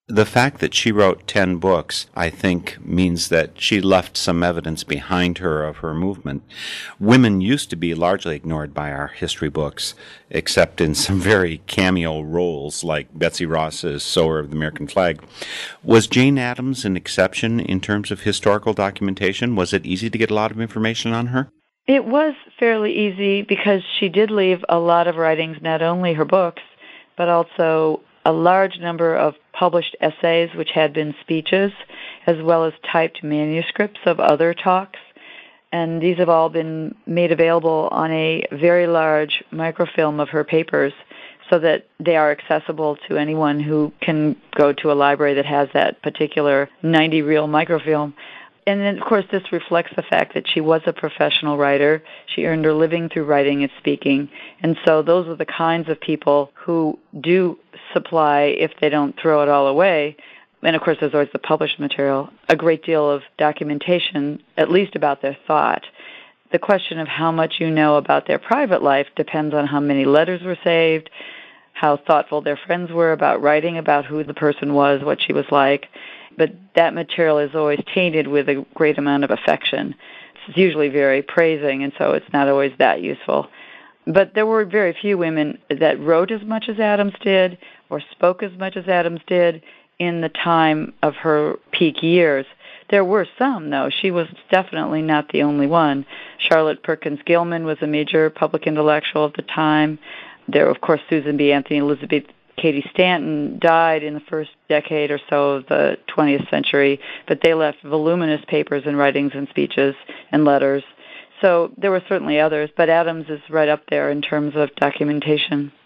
The fact that she wrote 10 books, I think, means that she left some evidence behind her of her movement. Women used to be largely ignored by our history books, except in some very cameo roles like Betsy Ross's Sewer of the American Flag. Was Jane Addams an exception in terms of historical documentation? Was it easy to get a lot of information on her? It was fairly easy because she did leave a lot of writings, not only her books, but also a large number of published essays which had been speeches, as well as typed manuscripts of other talks. And these have all been made available on a very large microfilm of her papers so that they are accessible to anyone who can go to a library that has that particular 90-reel microfilm. And then, of course, this reflects the fact that she was a professional writer. She earned her living through writing and speaking. And so those are the kinds of people who do supply, if they don't throw it all away, and of course there's always the published material, a great deal of documentation, at least about their thought. The question of how much you know about their private life depends on how many letters were saved, how thoughtful their friends were about writing about who the person was, what she was like. But that material is always tainted with a great amount of affection. It's usually very praising, and so it's not always that useful. But there were very few women that wrote as much as Addams did or spoke as much as Addams did in the time of her peak years. There were some, though. She was definitely not the only one. Charlotte Perkins Gilman was a major public intellectual at the time. There were, of course, Susan B. Anthony, Elizabeth Cady Stanton died in the first decade or so of the 20th century, but they left voluminous papers and writings and speeches and letters. So there were certainly others, but Addams is right up there in terms of documentation.